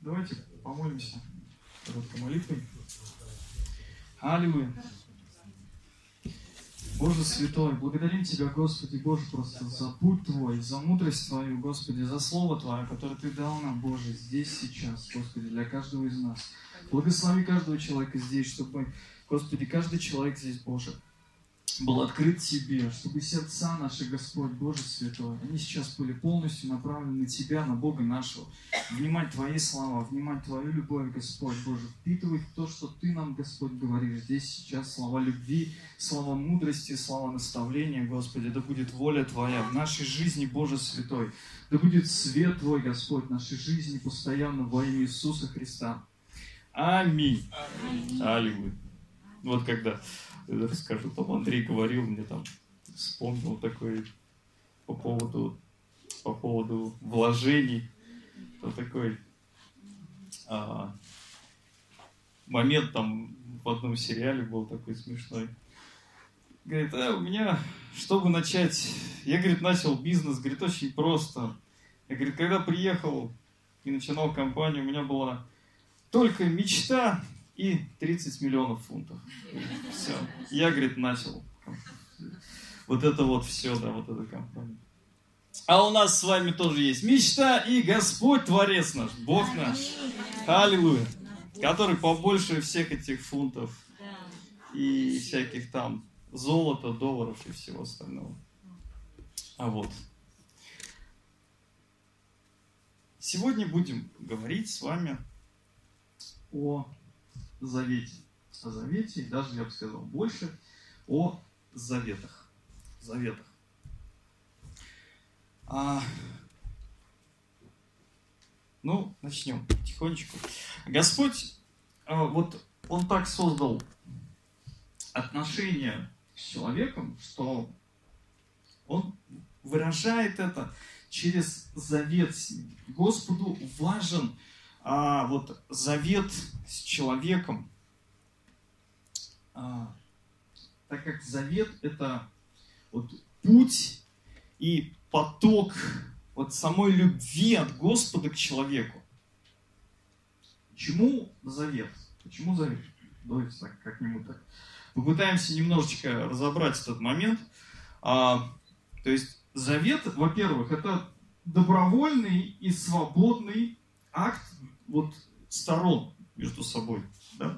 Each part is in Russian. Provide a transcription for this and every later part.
Давайте помолимся короткой молитвой. Аллилуйя. Боже Святой, благодарим Тебя, Господи, Боже, просто за путь Твой, за мудрость Твою, Господи, за Слово Твое, которое Ты дал нам, Боже, здесь, сейчас, Господи, для каждого из нас. Благослови каждого человека здесь, чтобы, Господи, каждый человек здесь, Боже, был открыт Тебе, чтобы сердца наши, Господь, Боже Святой, они сейчас были полностью направлены на Тебя, на Бога нашего. Внимать Твои слова, внимать Твою любовь, Господь, Боже, впитывать то, что Ты нам, Господь, говоришь здесь, сейчас, слова любви, слова мудрости, слова наставления, Господи, да будет воля Твоя в нашей жизни, Боже Святой, да будет свет Твой, Господь, в нашей жизни постоянно во имя Иисуса Христа. Аминь. Аллилуйя. Вот когда, я расскажу, там Андрей говорил, мне там вспомнил такой по поводу вложений, то такой момент там в одном сериале был такой смешной. Говорит, у меня, чтобы начать, я, говорит, начал бизнес, говорит, очень просто. Я, говорит, когда приехал и начинал компанию, у меня была только мечта и 30 миллионов фунтов. Все. Я, говорит, начал. Вот это вот все, да, вот эта компания. А у нас с вами тоже есть мечта и Господь Творец наш, Бог наш. Аллилуйя. Который побольше всех этих фунтов и всяких там золота, долларов и всего остального. А вот. Сегодня будем говорить с вами о завете. О завете, и даже, я бы сказал, больше о заветах. Заветах. Ну, начнем потихонечку. Господь, вот Он так создал отношения с человеком, что Он выражает это через завет с ним. Господу важен вот завет с человеком, так как завет — это вот путь и поток вот самой любви от Господа к человеку. Почему завет? Почему завет? Давайте так, как-нибудь так. Попытаемся немножечко разобрать этот момент. То есть завет, во-первых, это добровольный и свободный акт вот сторон между собой. Да?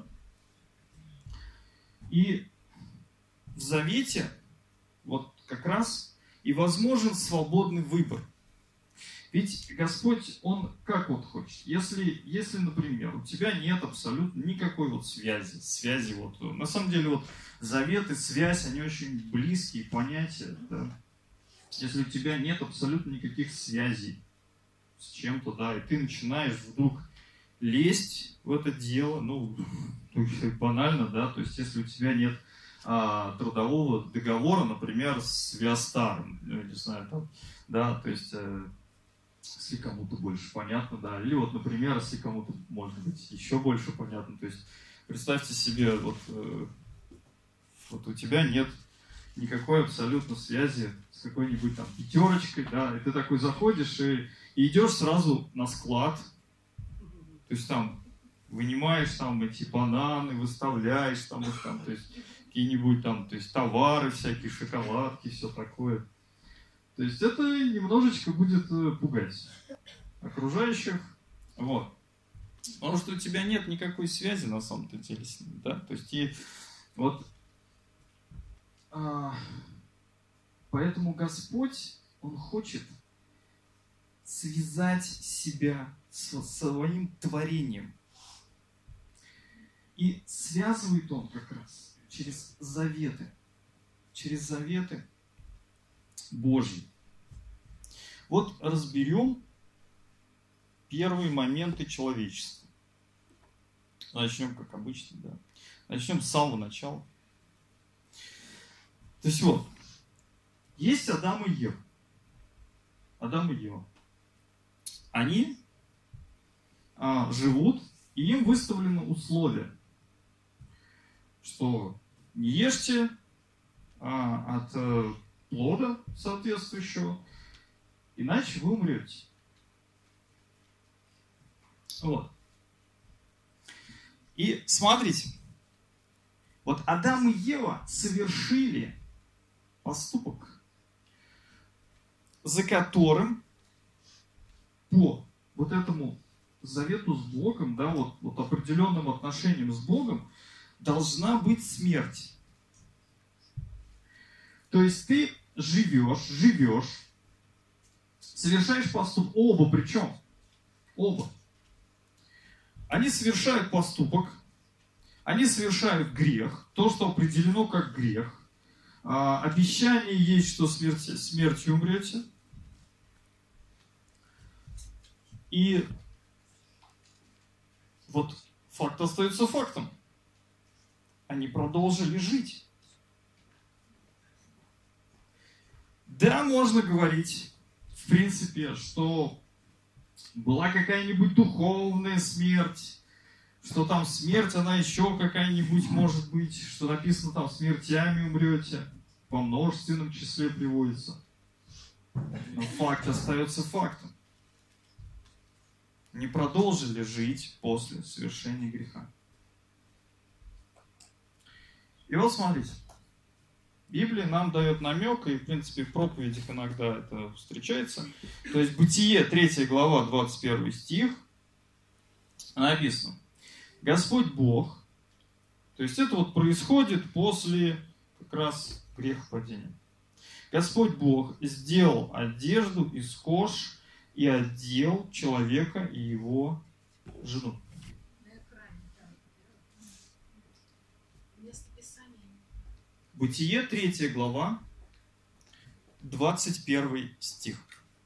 И в завете вот как раз и возможен свободный выбор. Ведь Господь, Он как вот хочет. Если, например, у тебя нет абсолютно никакой вот связи вот, на самом деле вот завет и связь, они очень близкие понятия. Да? Если у тебя нет абсолютно никаких связей с чем-то, да, и ты начинаешь вдруг лезть в это дело, ну, банально, да, то есть если у тебя нет трудового договора, например, с Виастаром, не знаю, там, да, то есть если кому-то больше понятно, да, или вот, например, если кому-то, может быть, еще больше понятно, то есть представьте себе, вот у тебя нет никакой абсолютно связи с какой-нибудь там пятерочкой, да, и ты такой заходишь и идешь сразу на склад, то есть там вынимаешь там эти бананы, выставляешь там их там, то есть какие-нибудь там, то есть товары всякие, шоколадки, все такое. То есть это немножечко будет пугать окружающих, вот. Потому что у тебя нет никакой связи на самом-то деле с ними, да, то есть и вот поэтому Господь, Он хочет связать себя со своим творением. И связывает Он как раз через заветы Божьи. Вот разберем первые моменты человечества. Начнем, как обычно, да. Начнем с самого начала. То есть вот, есть Адам и Ева. Адам и Ева. Они живут, и им выставлено условие, что не ешьте от плода соответствующего, иначе вы умрете. Вот. И смотрите, вот Адам и Ева совершили поступок, за которым по вот этому завету с Богом, да, вот определенным отношениям с Богом, должна быть смерть. То есть ты живешь, совершаешь поступок, оба причем, оба. Они совершают поступок, они совершают грех, то, что определено как грех. Обещание есть, что смертью умрете. И вот факт остается фактом. Они продолжили жить. Да, можно говорить, в принципе, что была какая-нибудь духовная смерть, что там смерть, она еще какая-нибудь может быть, что написано там смертями умрете, во множественном числе приводится. Но факт остается фактом. Не продолжили жить после совершения греха. И вот смотрите. Библия нам дает намек, и в принципе в проповедях иногда это встречается. То есть Бытие, 3 глава, 21 стих, написано: Господь Бог, то есть это вот происходит после как раз грехопадения. Господь Бог сделал одежду из кож и одел человека и его жену. Бытие, 3 глава, 21 стих.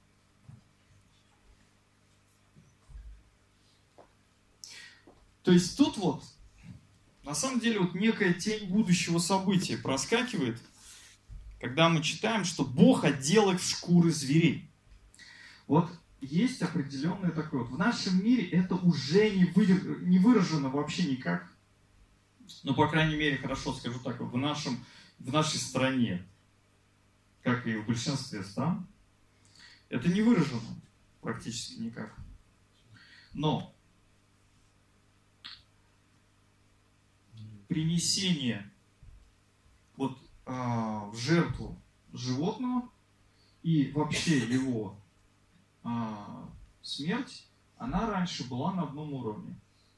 То есть тут вот, на самом деле, вот некая тень будущего события проскакивает, когда мы читаем, что Бог одел их в шкуры зверей. Вот есть определенное такое. Вот в нашем мире это уже не выражено вообще никак. Ну, по крайней мере, хорошо скажу так, в нашей стране, как и в большинстве стран, это не выражено практически никак. Но принесение вот в жертву животного и вообще его смерть, она раньше была на одном уровне.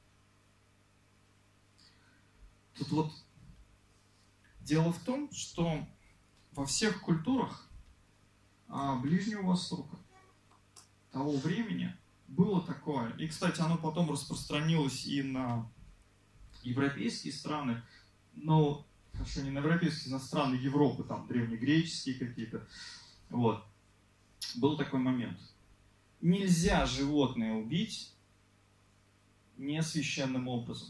Тут вот дело в том, что во всех культурах Ближнего Востока того времени было такое, и, кстати, оно потом распространилось и на европейские страны, но, хорошо, не на европейские, на страны Европы, там, древнегреческие какие-то, вот. Был такой момент. Нельзя животное убить несвященным образом.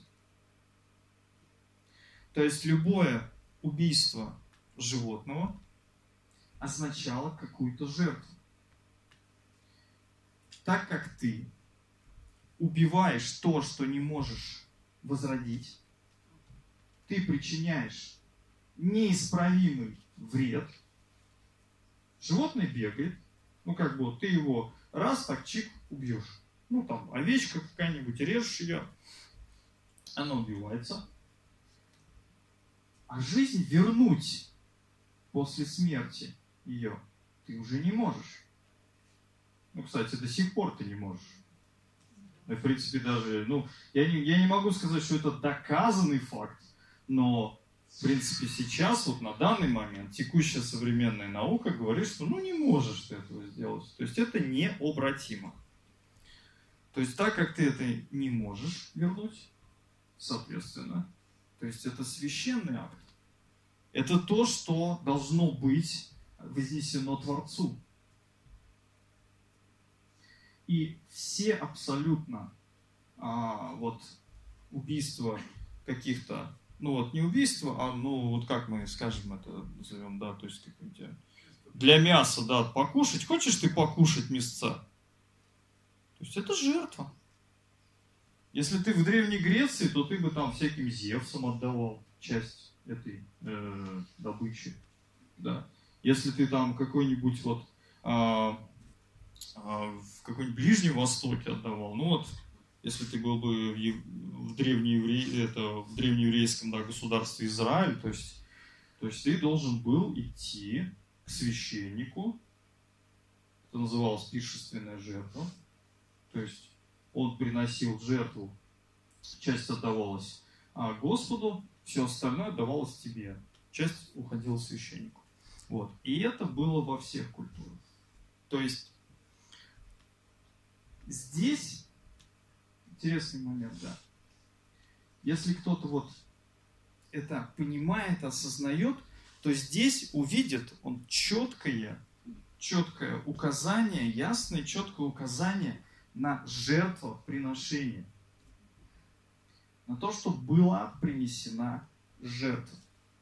То есть любое убийство животного означало какую-то жертву. Так как ты убиваешь то, что не можешь возродить, ты причиняешь неисправимый вред. Животное бегает, ну как бы ты его раз так чик убьешь. Ну там овечка какая-нибудь, режешь ее, она убивается. А жизнь вернуть после смерти ее ты уже не можешь. Ну, кстати, до сих пор ты не можешь. В принципе, даже, я не могу сказать, что это доказанный факт, но, в принципе, сейчас, вот на данный момент, текущая современная наука говорит, что, не можешь ты этого сделать. То есть, это необратимо. То есть, так как ты это не можешь вернуть, соответственно, то есть, это священный акт. Это то, что должно быть вознесено Творцу. И все абсолютно убийства каких-то, не убийства, а как мы скажем это назовем, да, то есть для мяса, да, покушать. Хочешь ты покушать мясца? То есть это жертва. Если ты в Древней Греции, то ты бы там всяким Зевсам отдавал часть этой добычи. Да. Если ты там какой-нибудь в какой-нибудь Ближнем Востоке отдавал, если ты был бы в древнееврейском, да, государстве Израиль, то есть ты должен был идти к священнику, это называлось пиршественная жертва, то есть он приносил жертву, часть отдавалась Господу, все остальное давалось тебе, часть уходила священнику. Вот. И это было во всех культурах. То есть здесь интересный момент, да. Если кто-то вот это понимает, осознает, то здесь увидит он четкое указание, ясное, четкое указание на жертвоприношение. На то, что была принесена жертва.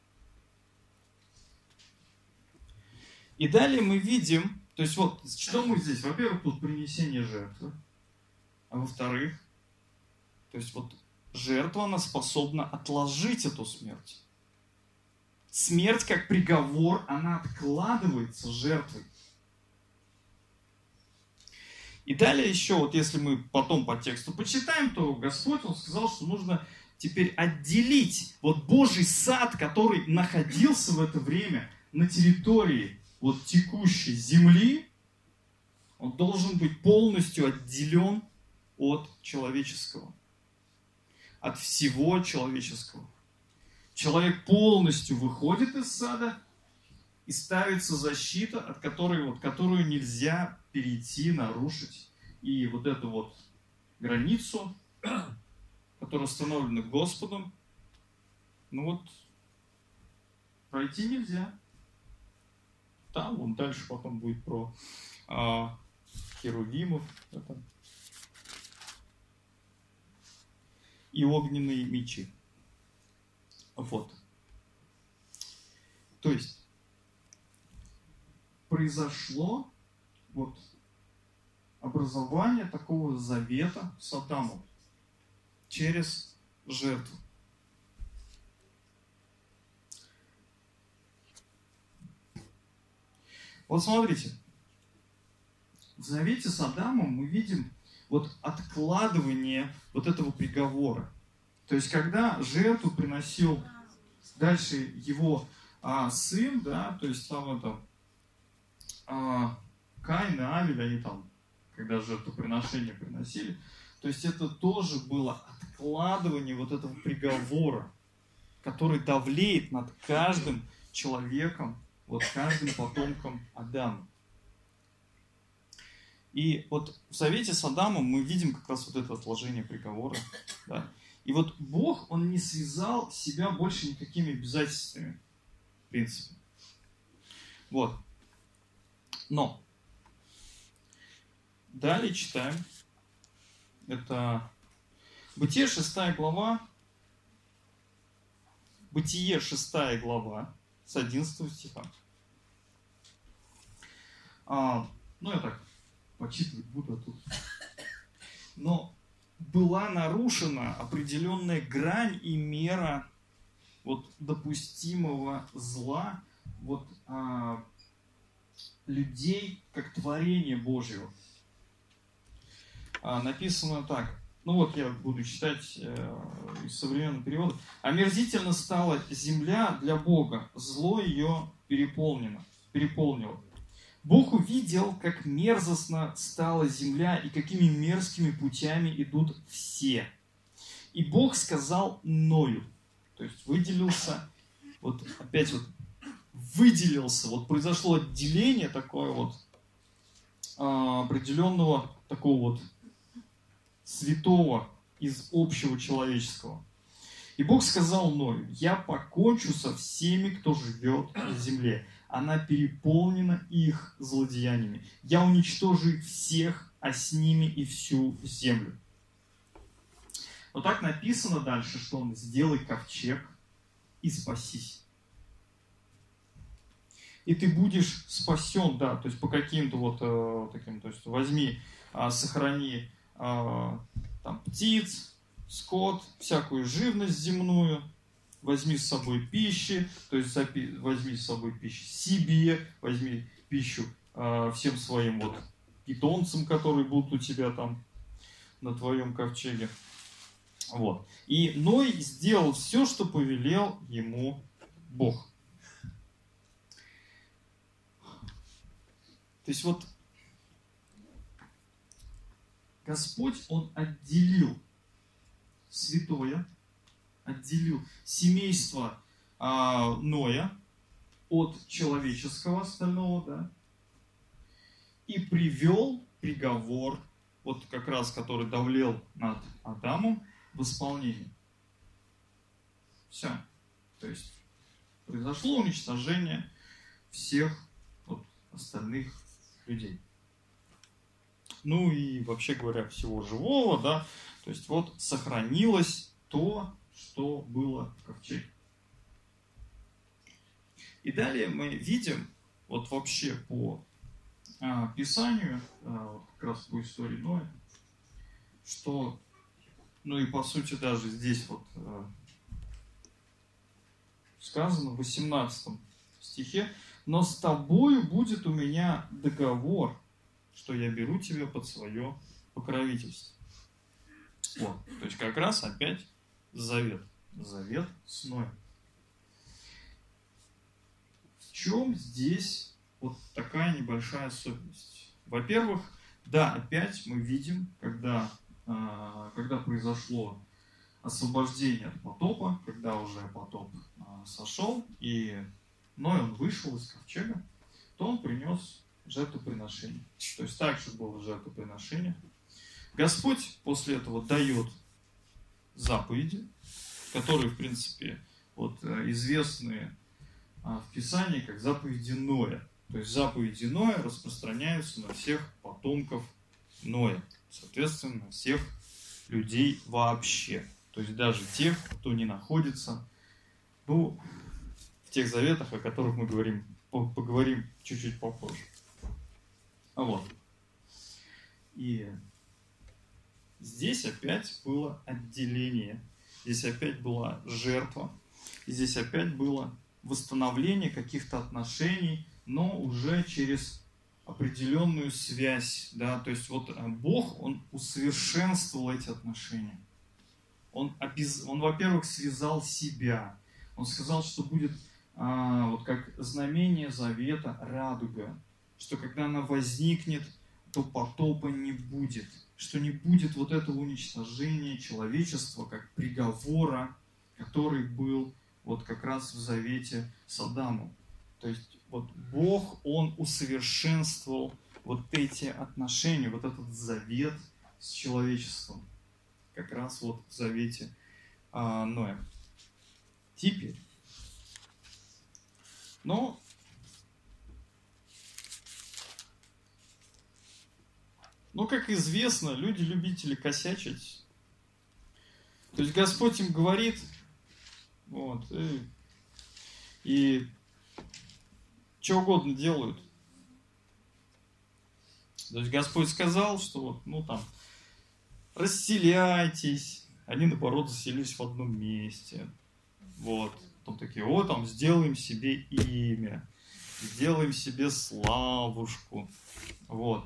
И далее мы видим, то есть вот, что мы здесь? Во-первых, тут принесение жертвы. А во-вторых, то есть вот жертва, она способна отложить эту смерть. Смерть, как приговор, она откладывается жертвой. И далее еще, вот если мы потом по тексту почитаем, то Господь, Он сказал, что нужно теперь отделить вот Божий сад, который находился в это время на территории вот текущей земли, он должен быть полностью отделен от человеческого, от всего человеческого. Человек полностью выходит из сада, и ставится защита, от которую нельзя перейти, нарушить. И вот эту вот границу, которая установлена Господом, пройти нельзя. Там, вон дальше потом будет про херувимов и огненные мечи. Вот. То есть произошло вот образование такого завета с Адамом через жертву. Вот смотрите, в завете с Адамом мы видим вот откладывание вот этого приговора. То есть, когда жертву приносил дальше его сын, да, то есть там Каин и Авель, они там, когда жертвоприношение приносили, то есть это тоже было откладывание вот этого приговора, который давлеет над каждым человеком, вот каждым потомком Адама. И вот в завете с Адамом мы видим как раз вот это отложение приговора. Да? И вот Бог, Он не связал себя больше никакими обязательствами, в принципе. Вот. Но далее читаем. Это Бытие 6 глава. Бытие 6 глава с 11 стиха. Я так почитывать буду тут. Но была нарушена определенная грань и мера вот допустимого зла вот людей как творение Божьего. Написано так. Я буду читать из современного перевода. «Омерзительно стала земля для Бога, зло ее переполнило. Бог увидел, как мерзостно стала земля и какими мерзкими путями идут все. И Бог сказал Ною». То есть выделился, произошло отделение такое определенного такого святого из общего человеческого. И Бог сказал Ною: «Я покончу со всеми, кто живет на земле. Она переполнена их злодеяниями. Я уничтожу их всех, а с ними и всю землю». Но так написано дальше, что он: «Сделай ковчег и спасись». И ты будешь спасен, да, то есть по каким-то таким, то есть возьми, сохрани там птиц, скот, всякую живность земную, возьми с собой пищи, то есть возьми с собой пищу себе, возьми пищу всем своим питомцам, которые будут у тебя там. на твоем ковчеге. Вот. И Ной сделал все, что повелел ему Бог. То есть вот Господь, Он отделил святое, отделил семейство Ноя от человеческого остального, да, и привел приговор, вот как раз который давлел над Адамом, в исполнение. Все. То есть произошло уничтожение всех вот остальных людей. Ну и вообще говоря, всего живого, да, то есть вот сохранилось то, что было в ковчеге. И далее мы видим, вот вообще по Писанию, вот как раз по истории Ноя, что, ну и по сути даже здесь вот сказано в 18 стихе: «Но с тобою будет у меня договор, что я беру тебя под свое покровительство». Вот, то есть как раз опять завет. Завет с Ноем. В чем здесь вот такая небольшая особенность? Во-первых, да, опять мы видим, когда произошло освобождение от потопа, когда уже потоп сошел, и Ной, он вышел из ковчега, то он принес жертвоприношение. То есть также было жертвоприношение. Господь после этого дает заповеди, которые, в принципе, вот, известны в Писании как заповеди Ноя. То есть заповеди Ноя распространяются на всех потомков Ноя. Соответственно, на всех людей вообще. То есть даже тех, кто не находится, ну, в тех заветах, о которых мы поговорим чуть-чуть попозже. Вот. И здесь опять было отделение. Здесь опять была жертва. И здесь опять было восстановление каких-то отношений, но уже через определенную связь. Да? То есть вот Бог, Он усовершенствовал эти отношения. Он, во-первых, связал себя. Он сказал, что будет вот как знамение завета радуга, что когда она возникнет, то потопа не будет, что не будет вот этого уничтожения человечества как приговора, который был вот как раз в завете с Адамом. То есть вот Бог, Он усовершенствовал вот эти отношения, вот этот завет с человечеством, как раз вот в завете Ноя. Теперь, как известно, люди любители косячить. То есть Господь им говорит, вот, и что угодно делают. То есть Господь сказал, что вот, расселяйтесь. Они, наоборот, заселились в одном месте. Вот. Потом такие: там сделаем себе имя, сделаем себе славушку. Вот.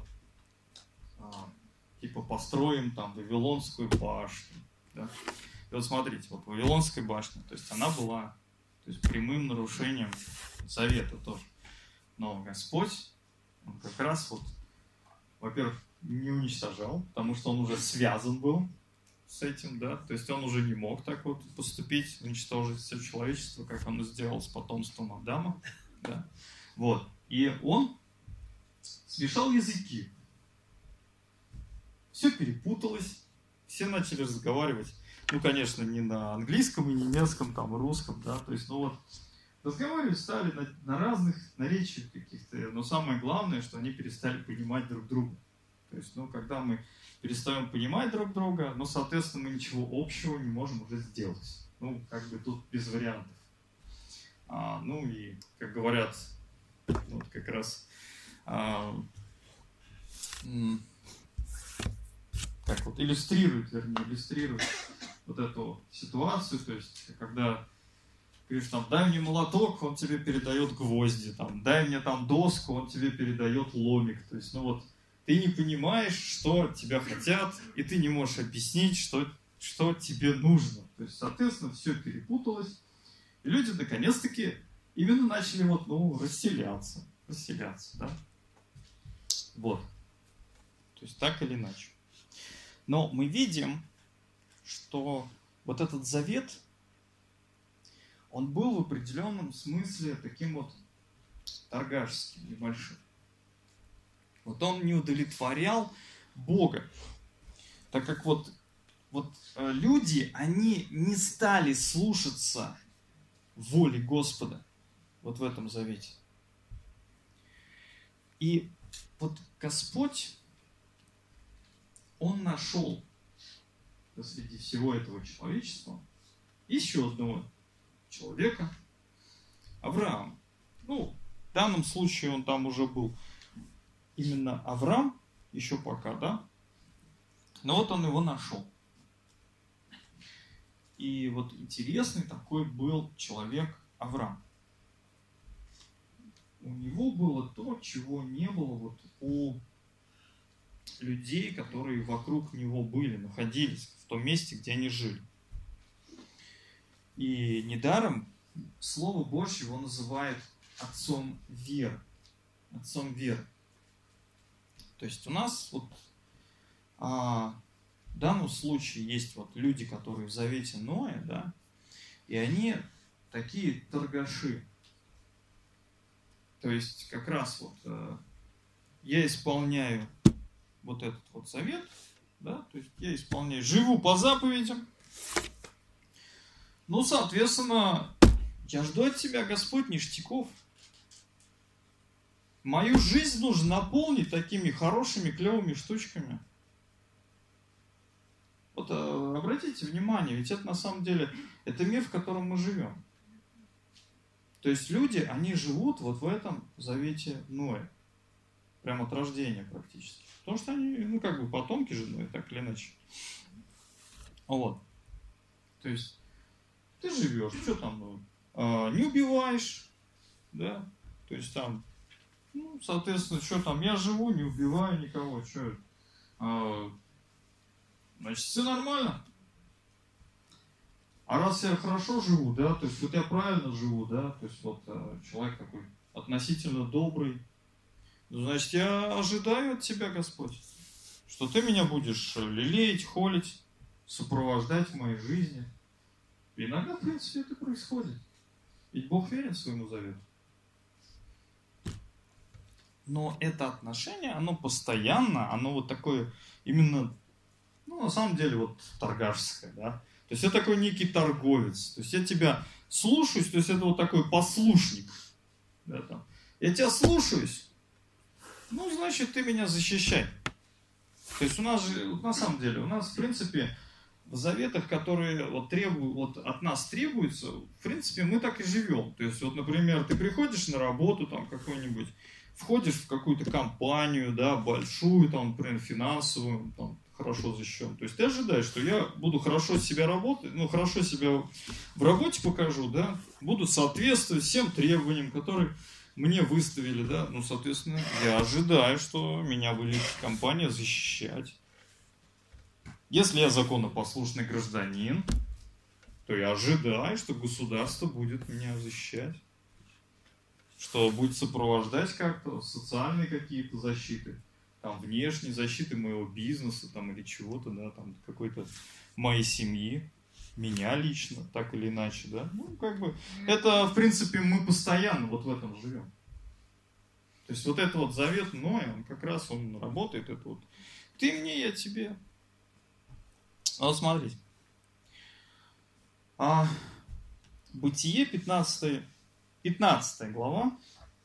Типа построим там Вавилонскую башню. Да? И вот смотрите, вот Вавилонская башня, то есть она была прямым нарушением завета тоже. Но Господь, Он как раз вот, во-первых, не уничтожал, потому что Он уже связан был с этим, да, то есть Он уже не мог так вот поступить, уничтожить все человечество, как Он сделал с потомством Адама, да, вот, и Он смешал языки, все перепуталось, все начали разговаривать, конечно, не на английском и немецком, там, и русском, да, то есть, разговаривать стали на разных наречиях каких-то, но самое главное, что они перестали понимать друг друга. То есть, когда мы перестаем понимать друг друга, соответственно, мы ничего общего не можем уже сделать. Тут без вариантов. И, как говорят, вот как раз, иллюстрирует вот эту ситуацию, то есть, когда говоришь, дай мне молоток, он тебе передает гвозди, дай мне доску, он тебе передает ломик. То есть, ты не понимаешь, что тебя хотят, и ты не можешь объяснить, что тебе нужно. То есть, соответственно, все перепуталось, и люди наконец-таки именно начали расселяться, да. Вот. То есть, так или иначе. Но мы видим, что вот этот завет, он был в определенном смысле таким торгашским, небольшим. Вот он не удовлетворял Бога. Так как люди, они не стали слушаться воли Господа вот в этом завете. И вот Господь, Он нашел среди всего этого человечества еще одного человека, Авраам. В данном случае он там уже был именно Авраам, еще пока, да? Но вот он его нашел. И вот интересный такой был человек Авраам. У него было то, чего не было у людей, которые вокруг него были, находились в том месте, где они жили. И недаром Слово Божье его называет отцом веры. Отцом веры. То есть у нас в данном случае есть люди, которые в завете Ноя, да, и они такие торгаши. То есть как раз я исполняю этот завет, да, то есть я исполняю, живу по заповедям. Соответственно, я жду от тебя, Господь, ништяков. Мою жизнь нужно наполнить такими хорошими, клевыми штучками. Обратите внимание, ведь это на самом деле, это мир, в котором мы живем. То есть люди, они живут в этом завете Ноя. Прямо от рождения практически. Потому что они, потомки же Ноя, так или иначе. То есть, ты живешь, что там, не убиваешь, да, то есть там, соответственно, что там, я живу, не убиваю никого, что, значит, все нормально. А раз я хорошо живу, да, то есть я правильно живу, да, то есть человек такой относительно добрый, значит, я ожидаю от тебя, Господь, что ты меня будешь лелеять, холить, сопровождать в моей жизни. И иногда, в принципе, это происходит. Ведь Бог верен своему завету. Но это отношение, оно постоянно, оно такое именно, на самом деле, торгашское, да. То есть я такой некий торговец. То есть я тебя слушаюсь, то есть это такой послушник. Да, там. Я тебя слушаюсь, значит, ты меня защищай. То есть у нас же, на самом деле, у нас, в принципе, в заветах, которые от нас требуются, в принципе, мы так и живем. То есть, например, ты приходишь на работу, там, какой-нибудь, входишь в какую-то компанию, да, большую, там, например, финансовую, там, хорошо защищен. То есть ты ожидаешь, что я буду хорошо себя работать, хорошо себя в работе покажу, да, буду соответствовать всем требованиям, которые мне выставили, да, соответственно, я ожидаю, что меня будет компания защищать. Если я законопослушный гражданин, то я ожидаю, что государство будет меня защищать, что будет сопровождать как-то социальные какие-то защиты, там, внешней защиты моего бизнеса, там, или чего-то, да, там, какой-то моей семьи, меня лично, так или иначе, да. Это, в принципе, мы постоянно в этом живем. То есть это завет Ноя, он как раз, он работает, это ты мне, я тебе. Смотрите. Бытие 15 глава,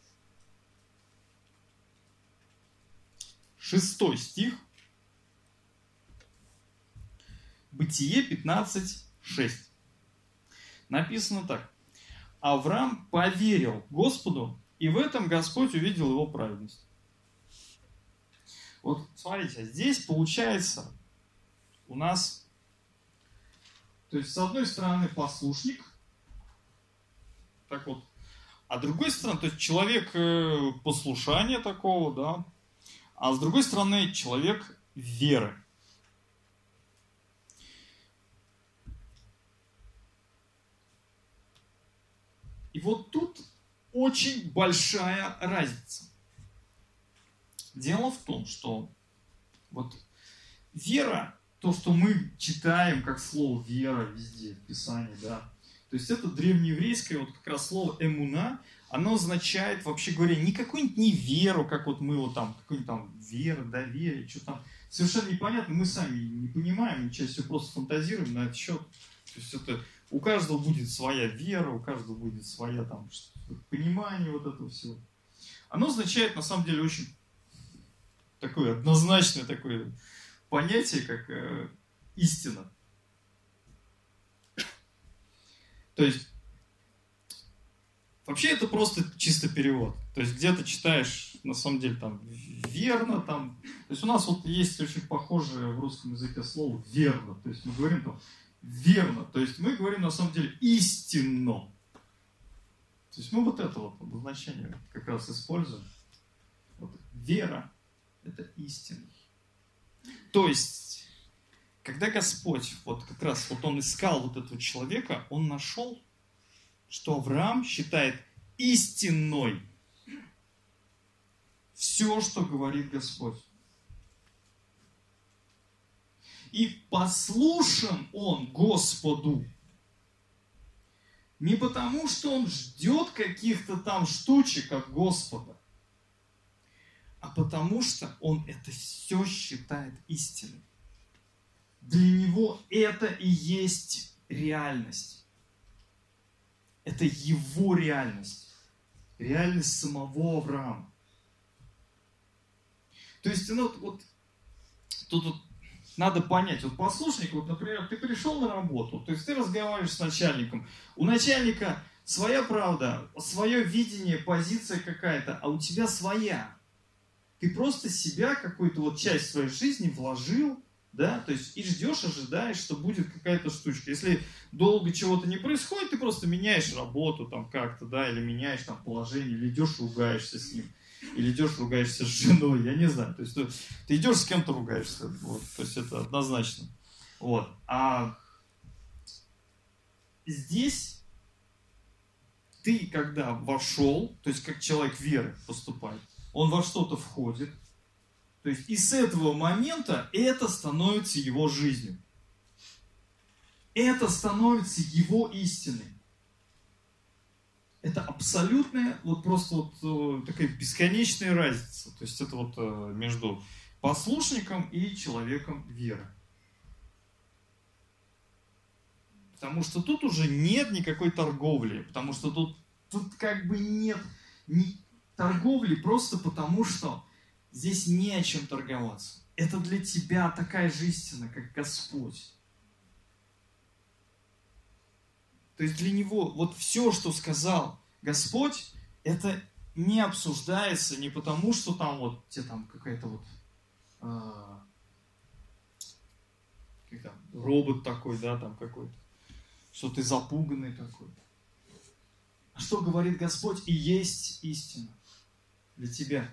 6 стих. Бытие 15:6. Написано так. Авраам поверил Господу, и в этом Господь увидел его праведность. Смотрите, здесь получается у нас, то есть с одной стороны послушник, а с другой стороны, то есть человек послушания такого, да, а с другой стороны человек веры. И вот тут очень большая разница. Дело в том, что вот вера, то, что мы читаем как слово вера везде в Писании, да, то есть это древнееврейское вот как раз слово эмуна, оно означает, вообще говоря, не какую-нибудь не веру, как вот мы вот там, какую-нибудь там вера, доверие, что там, совершенно непонятно, мы сами не понимаем, мы чаще всего просто фантазируем на этот счет. То есть это у каждого будет своя вера, у каждого будет своя там понимание вот этого всего. Оно означает на самом деле очень такое однозначное такое понятие, как истина. То есть вообще это просто чисто перевод. То есть где-то читаешь, на самом деле, там, верно, там. То есть у нас вот есть очень похожее в русском языке слово верно. То есть мы говорим там верно. То есть мы говорим на самом деле истинно. То есть мы вот это вот обозначение как раз используем. Вот, вера – это истина. То есть, когда Господь, вот как раз вот он искал вот этого человека, он нашел, что Авраам считает истинной все, что говорит Господь. И послушен он Господу не потому, что он ждет каких-то там штучек от Господа, а потому что он это все считает истиной. Для него это и есть реальность. Это его реальность. Реальность самого Авраама. То есть, ну, вот тут вот надо понять, вот послушник, вот, например, ты пришел на работу, то есть ты разговариваешь с начальником, у начальника своя правда, свое видение, позиция какая-то, а у тебя своя. Ты просто себя, какую-то вот часть своей жизни вложил, да, то есть и ждешь, ожидаешь, что будет какая-то штучка. Если долго чего-то не происходит, ты просто меняешь работу там как-то, да, или меняешь там положение, или идешь ругаешься с ним. Или идешь, ругаешься с женой, я не знаю. То есть ты идешь с кем-то ругаешься. Вот, то есть это однозначно. Вот. А здесь ты, когда вошел, то есть как человек веры поступает, он во что-то входит. То есть и с этого момента это становится его жизнью. Это становится его истиной. Это абсолютная, вот просто вот такая бесконечная разница. То есть это вот между послушником и человеком веры. Потому что тут уже нет никакой торговли. Потому что тут как бы нет торговли просто потому, что здесь не о чем торговаться. Это для тебя такая же истина, как Господь. То есть для него вот все, что сказал Господь, это не обсуждается не потому, что там вот тебе там какая-то вот как там, робот такой, да, там какой-то, что ты запуганный такой. А что говорит Господь и есть истина для тебя.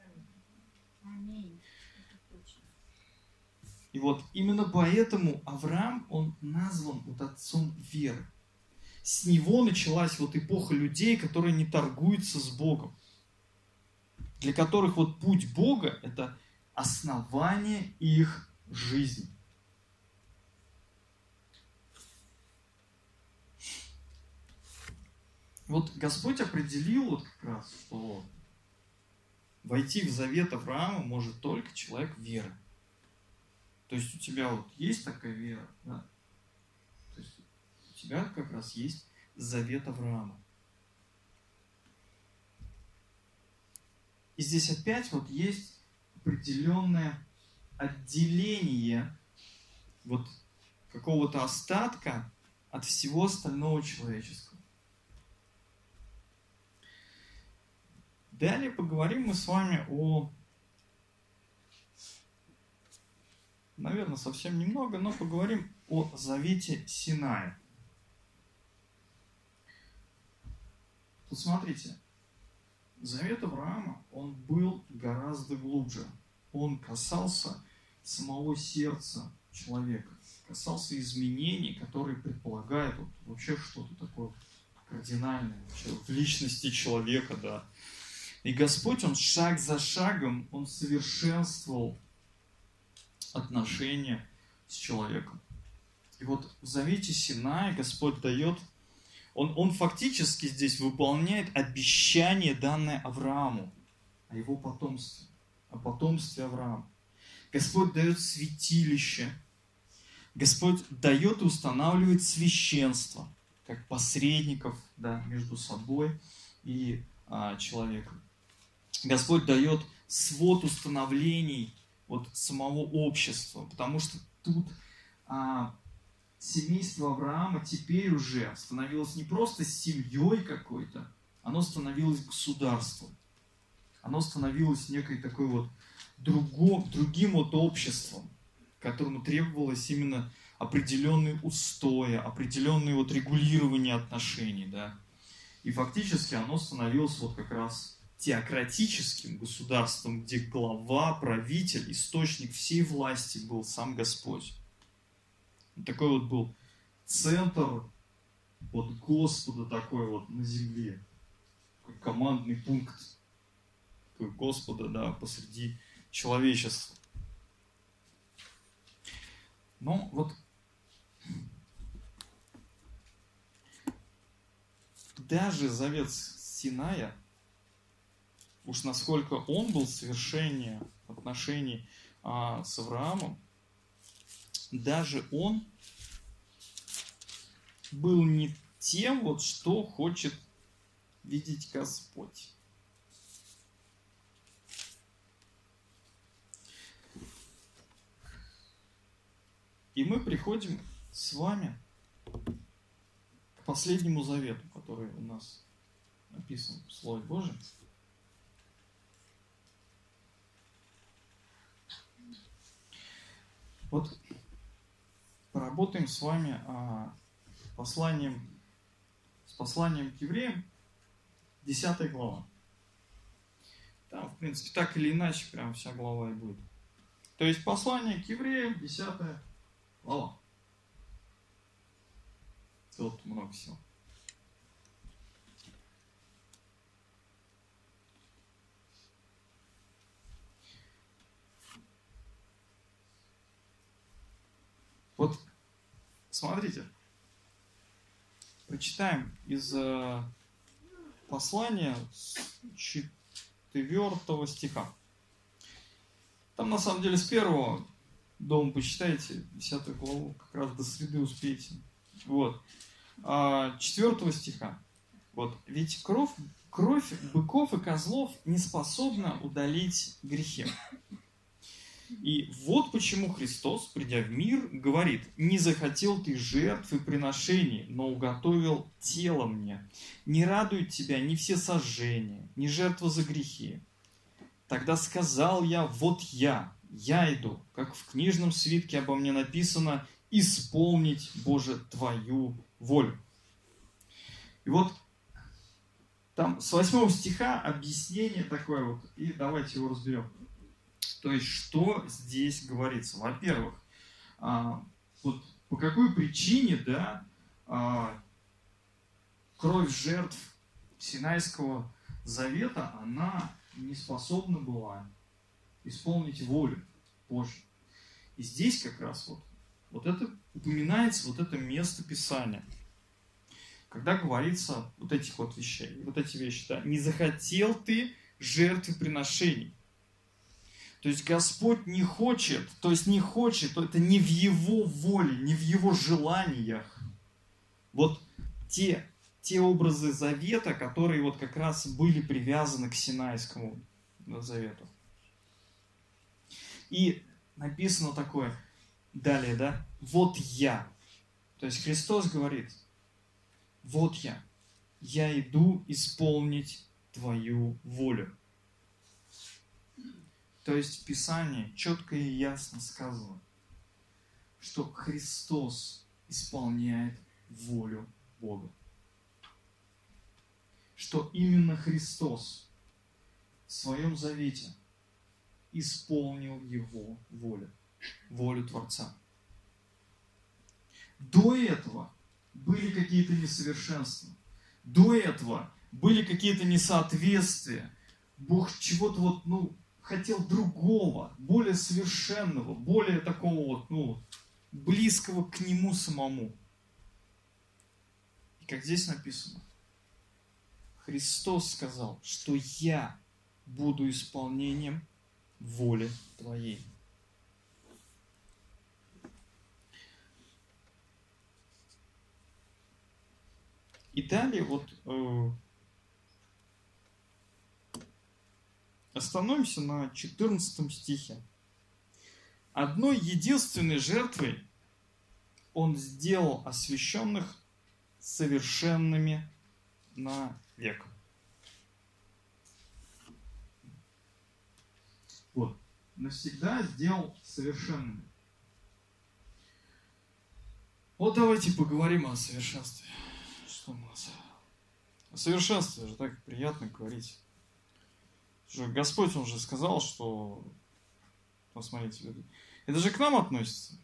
И вот именно поэтому Авраам, он назван вот отцом веры. С него началась вот эпоха людей, которые не торгуются с Богом. Для которых вот путь Бога – это основание их жизни. Вот Господь определил вот как раз, что войти в завет Авраама может только человек веры. То есть у тебя вот есть такая вера, да? То есть у тебя как раз есть завет Авраама. И здесь опять вот есть определенное отделение вот какого-то остатка от всего остального человеческого. Далее поговорим мы с вами о, наверное, совсем немного, но поговорим о завете Синая. Посмотрите, завет Авраама, он был гораздо глубже. он касался самого сердца человека, касался изменений, которые предполагают вот вообще что-то такое кардинальное вообще в личности человека, да. И Господь, Он шаг за шагом, Он совершенствовал отношения с человеком. И вот в Завете Синая Господь дает, Он фактически здесь выполняет обещание, данное Аврааму, о его потомстве, о потомстве Авраама. Господь дает святилище, Господь дает и устанавливает священство, как посредников, да, между собой и человеком. Господь дает свод установлений вот самого общества, потому что тут семейство Авраама теперь уже становилось не просто семьей какой-то, оно становилось государством. Оно становилось некой такой вот другим вот обществом, которому требовалось именно определенные устои, определенные вот регулирование отношений, да. И фактически оно становилось вот как раз теократическим государством, где глава, правитель, источник всей власти был сам Господь. Такой вот был центр вот Господа такой вот на земле, такой командный пункт такой Господа, да, посреди человечества. Но вот даже завет Синая, уж насколько он был совершеннее отношений с Авраамом, даже он был не тем, вот, что хочет видеть Господь. И мы приходим с вами к последнему завету, который у нас написан в Слове Божьем. Вот поработаем с вами с посланием к евреям, 10 глава. Там, в принципе, так или иначе, прям вся глава и будет. То есть послание к евреям, 10 глава. Тут много всего. Вот, смотрите, прочитаем из послания с 4 стиха. Там, на самом деле, с 1 дома почитайте, 10 главу, как раз до среды успеете. Вот. 4 стиха. Вот. Ведь кровь быков и козлов не способна удалить грехи. И вот почему Христос, придя в мир, говорит: «Не захотел ты жертв и приношений, но уготовил тело мне. Не радует тебя ни все сожжения, ни жертва за грехи. Тогда сказал я: вот я иду, как в книжном свитке обо мне написано, исполнить, Боже, Твою волю». И вот там с 8 стиха объяснение такое вот, и давайте его разберем. То есть, что здесь говорится? Во-первых, вот по какой причине, да, кровь жертв Синайского завета, она не способна была исполнить волю Божью. И здесь как раз вот это упоминается, вот это место Писания, когда говорится вот этих вот вещей, вот эти вещи, да, не захотел ты жертвы приношений. То есть Господь не хочет, это не в Его воле, не в Его желаниях. Вот те образы завета, которые вот как раз были привязаны к Синайскому завету. И написано такое, далее, да, вот я. То есть Христос говорит: вот я иду исполнить Твою волю. То есть в Писании четко и ясно сказано, что Христос исполняет волю Бога. Что именно Христос в своем завете исполнил его волю Творца. До этого были какие-то несовершенства. До этого были какие-то несоответствия. Бог чего-то хотел другого, более совершенного, более такого близкого к Нему самому. И как здесь написано, Христос сказал, что я буду исполнением воли Твоей. И далее остановимся на 14 стихе. Одной единственной жертвой Он сделал освященных совершенными навек. Навсегда сделал совершенными. Давайте поговорим о совершенстве. Что у нас? О совершенстве же так приятно говорить. Господь, Он же сказал, что... Посмотрите, люди. Это же к нам относится.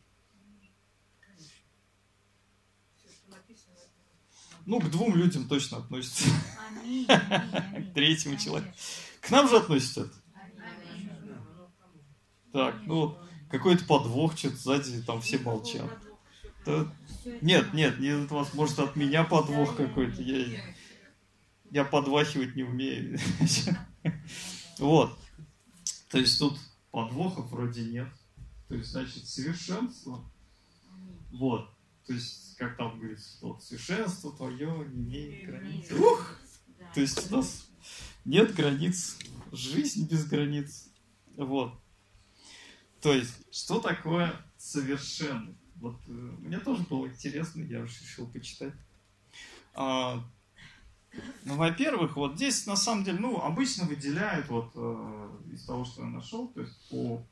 К 2 людям точно относится. К 3-му человеку. К нам же относится это. Так, какой-то подвох, что-то сзади, там все молчат. Нет, от вас, может, от меня подвох какой-то. Я подвахивать не умею. То есть тут подвохов вроде нет. То есть, значит, совершенство. То есть, как там говорится, совершенство твое не имеет границ. То есть у нас нет границ. Жизнь без границ. То есть, что такое совершенный? Мне тоже было интересно, я уж решил почитать. Во-первых, здесь на самом деле, обычно выделяют из того, что я нашел, то есть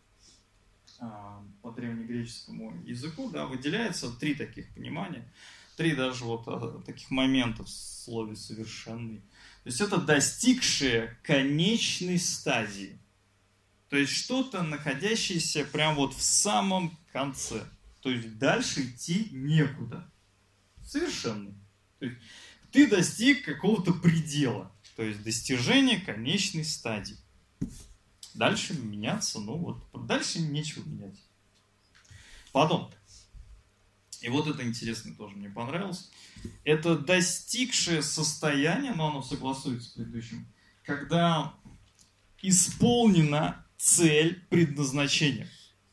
по древнегреческому языку, выделяется 3 таких понимания, 3 даже таких момента в слове совершенный. То есть это достигшее конечной стадии. То есть что-то, находящееся прям в самом конце. То есть дальше идти некуда. Совершенно. То есть ты достиг какого-то предела. То есть достижение конечной стадии. Дальше меняться, дальше нечего менять. Потом. И это интересно тоже мне понравилось. Это достигшее состояние, но оно согласуется с предыдущим, когда исполнена цель предназначения.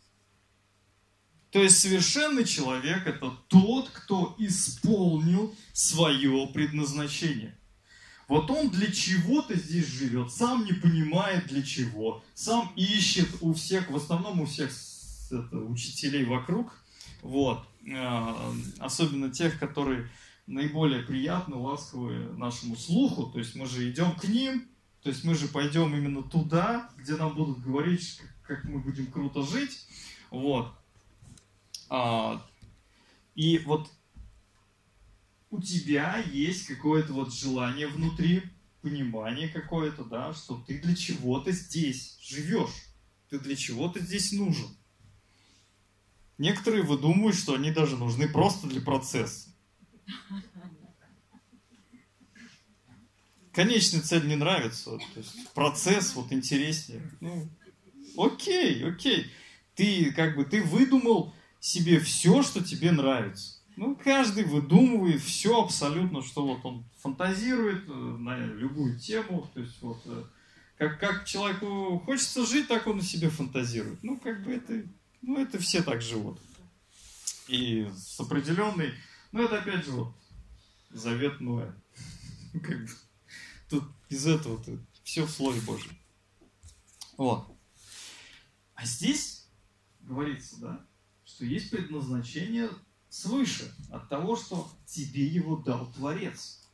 То есть совершенный человек – это тот, кто исполнил свое предназначение. Он для чего-то здесь живет, сам не понимает для чего, сам ищет в основном у всех учителей вокруг, особенно тех, которые наиболее приятны, ласковы нашему слуху, то есть мы же идем к ним, то есть мы же пойдем именно туда, где нам будут говорить, как мы будем круто жить, И у тебя есть какое-то желание внутри, понимание какое-то, что ты для чего-то здесь живешь, ты для чего-то здесь нужен. Некоторые выдумывают, что они даже нужны просто для процесса. Конечная цель не нравится, то есть процесс интереснее. Окей. Ты выдумал себе все, что тебе нравится. Каждый выдумывает все абсолютно, что он фантазирует на любую тему. То есть как человеку хочется жить, так он и себе фантазирует. Это все так живут. И с определенной, это опять же завет Ноя. Тут из этого все в Слове Божьем. А здесь говорится, что есть предназначение свыше от того, что тебе его дал Творец.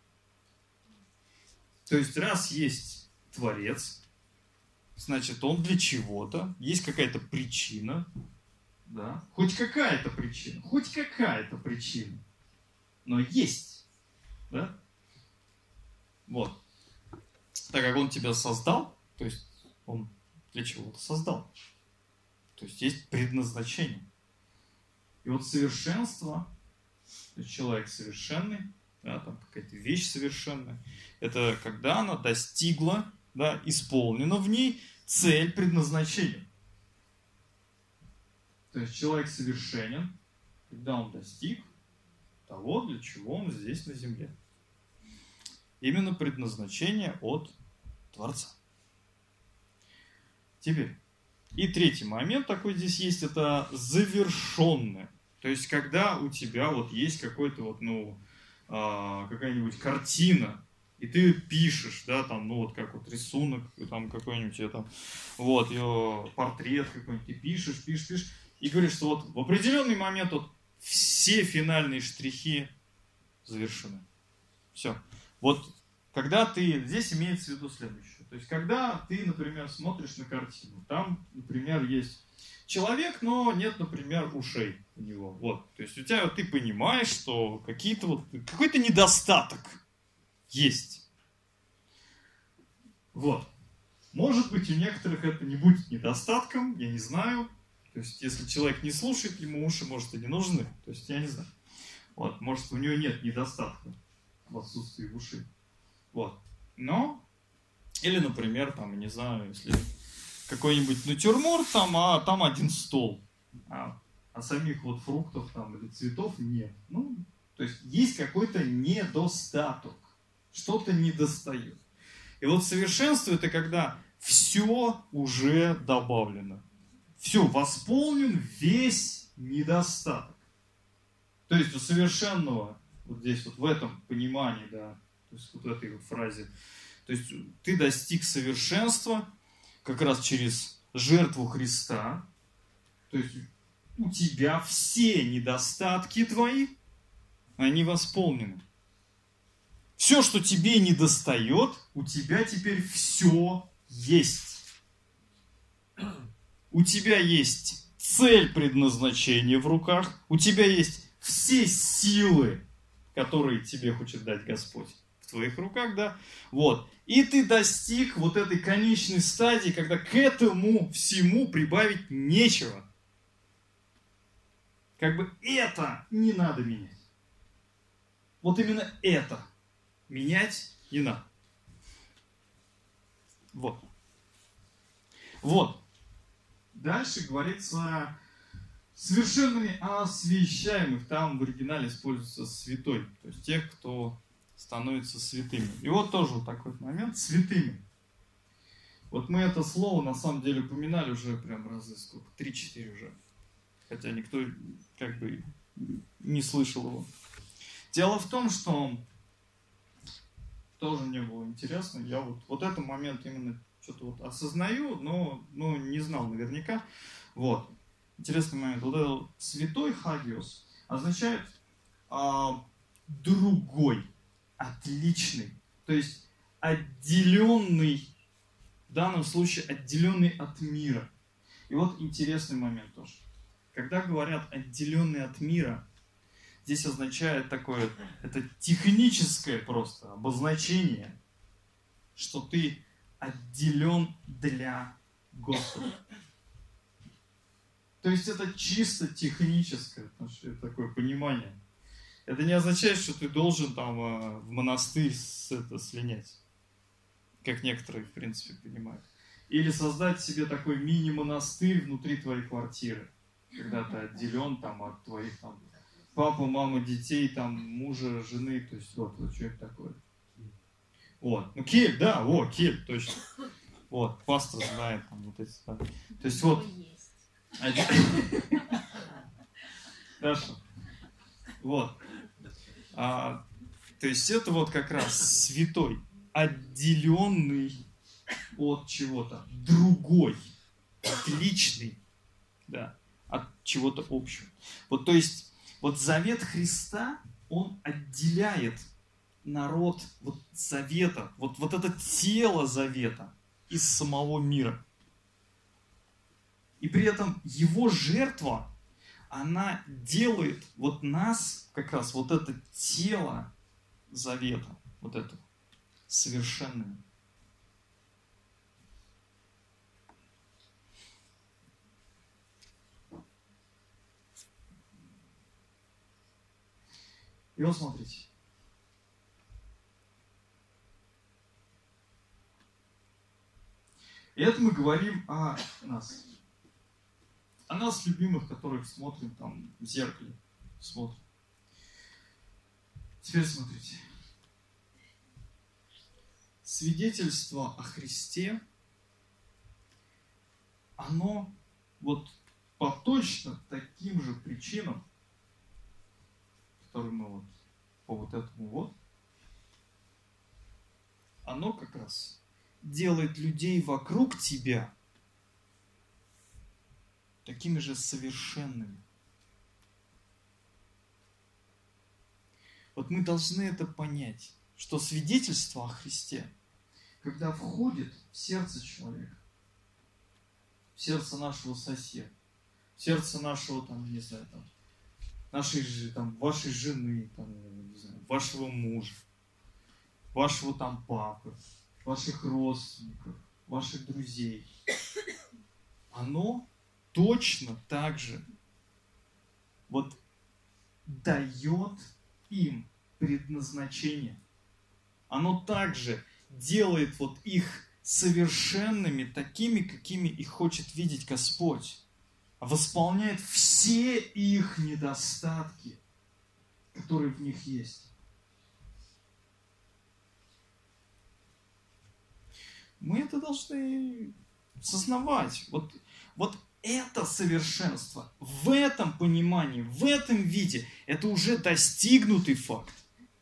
То есть, раз есть Творец, значит, он для чего-то, есть какая-то причина, хоть какая-то причина, но есть, Так как он тебя создал, то есть он для чего-то создал. То есть есть предназначение. И вот совершенство, то есть человек совершенный, да, там какая-то вещь совершенная, это когда она достигла, да, исполнена в ней цель предназначения. То есть человек совершенен, когда он достиг того, для чего он здесь на земле. Именно предназначение от Творца. Теперь. И третий момент такой здесь есть, это завершенное. То есть, когда у тебя вот есть какой-то вот, какая-нибудь картина, и ты пишешь, да, там, ну вот как вот рисунок, там какой-нибудь, там, вот, ее портрет какой-нибудь, ты пишешь, и говоришь, что вот в определенный момент вот все финальные штрихи завершены. Все. Вот, когда ты, здесь имеется в виду следующее. То есть, когда ты, например, смотришь на картину, там, например, есть человек, но нет, например, ушей у него. Вот. То есть, у тебя, ты понимаешь, что какой-то недостаток есть. Вот. Может быть, у некоторых это не будет недостатком, я не знаю. То есть, если человек не слушает, ему уши, может, и не нужны. То есть, я не знаю. Вот. Может, у него нет недостатка в отсутствии ушей. Вот. Но, или, например, там, не знаю, если какой-нибудь натюрморт, а там один стол, а самих вот фруктов там или цветов нет. Ну, то есть, есть какой-то недостаток. Что-то недостает. И вот совершенство — это когда все уже добавлено. Все, восполнен весь недостаток. То есть у совершенного, вот здесь вот в этом понимании, да, то есть вот в этой вот фразе, то есть ты достиг совершенства как раз через жертву Христа, то есть у тебя все недостатки твои, они восполнены. Все, что тебе недостает, у тебя теперь все есть. У тебя есть цель предназначения в руках, у тебя есть все силы, которые тебе хочет дать Господь в твоих руках, да? Вот. И ты достиг вот этой конечной стадии, когда к этому всему прибавить нечего. Как бы это не надо менять. Вот именно это менять не надо. Вот. Вот. Дальше говорится совершенными освящаемых. Там в оригинале используется святой. То есть тех, кто становится святыми. И вот тоже вот такой момент. Святыми. Вот мы это слово на самом деле упоминали уже прям раза сколько? 3-4 уже. Хотя никто как бы не слышал его. Дело в том, что тоже мне было интересно. Я вот этот момент именно что-то вот осознаю, но не знал наверняка. Вот. Интересный момент. Вот этот святой хагиос означает другой, отличный. То есть отделенный, в данном случае отделенный от мира. И вот интересный момент тоже. Когда говорят отделенный от мира, здесь означает такое, это техническое просто обозначение, что ты отделен для Господа. То есть это чисто техническое такое понимание. Это не означает, что ты должен там в монастырь слинять, как некоторые в принципе понимают. Или создать себе такой мини-монастырь внутри твоей квартиры, когда ты отделен там от твоих там папа, мама, детей, там мужа, жены, то есть вот что это такое. Вот. Ну, кель, да, кель, точно. Вот, пастор знает там вот эти. Да. То есть вот. Хорошо. Вот. То есть это вот как раз святой, отделенный от чего-то, другой, отличный, да, от чего-то общего. Вот, то есть, вот завет Христа, он отделяет народ вот завета, вот это тело завета из самого мира. И при этом его жертва, она делает вот нас, как раз вот это тело завета, вот это совершенным. И вот смотрите. И это мы говорим о нас. О нас, любимых, которых смотрим там в зеркале. Смотрим. Теперь смотрите. Свидетельство о Христе, оно вот по точно таким же причинам, которые мы вот по вот этому вот, оно как раз делает людей вокруг тебя такими же совершенными. Вот мы должны это понять, что свидетельство о Христе, когда входит в сердце человека, в сердце нашего соседа, в сердце нашего, там, не знаю, там, нашей, там, вашей жены, там, не знаю, вашего мужа, вашего там папы, ваших родственников, ваших друзей, оно точно так же вот дает им предназначение. Оно также делает вот их совершенными, такими, какими их хочет видеть Господь. Восполняет все их недостатки, которые в них есть. Мы это должны сознавать. Вот это совершенство, в этом понимании, в этом виде, это уже достигнутый факт.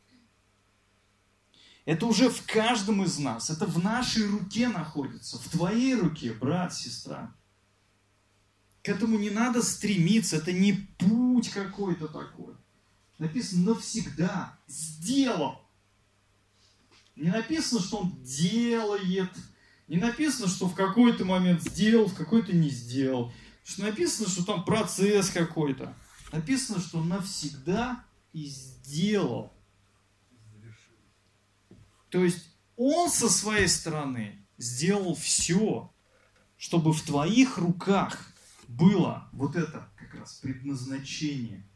Это уже в каждом из нас. Это в нашей руке находится. В твоей руке, брат, сестра. К этому не надо стремиться. Это не путь какой-то такой. Написано навсегда. Сделал. Не написано, что он делает. Не написано, что в какой-то момент сделал, в какой-то не сделал. Что написано, что там процесс какой-то. Написано, что навсегда и сделал. То есть он со своей стороны сделал все, чтобы в твоих руках было вот это как раз предназначение.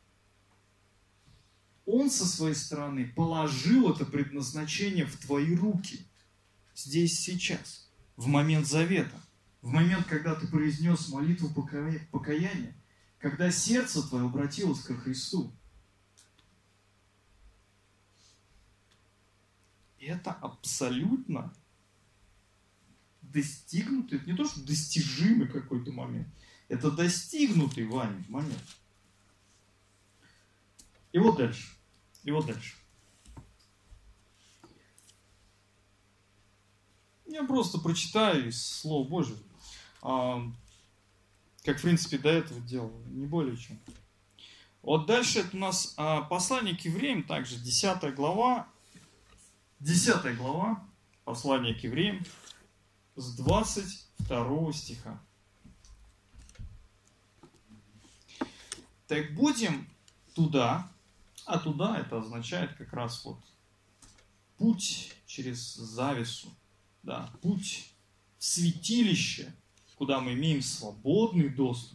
Он со своей стороны положил это предназначение в твои руки. Здесь, сейчас. В момент завета. В момент, когда ты произнес молитву покаяния. Когда сердце твое обратилось ко Христу. Это абсолютно достигнутый, это не то, что достижимый какой-то момент, это достигнутый вами момент. И вот дальше. И вот дальше. Я просто прочитаю из Слова Божьего, как, в принципе, до этого делал, не более чем. Вот дальше это у нас послание к евреям, также 10 глава, послание к евреям, с 22 стиха. Так будем туда, а туда это означает как раз вот путь через завесу, да, путь в святилище, куда мы имеем свободный доступ.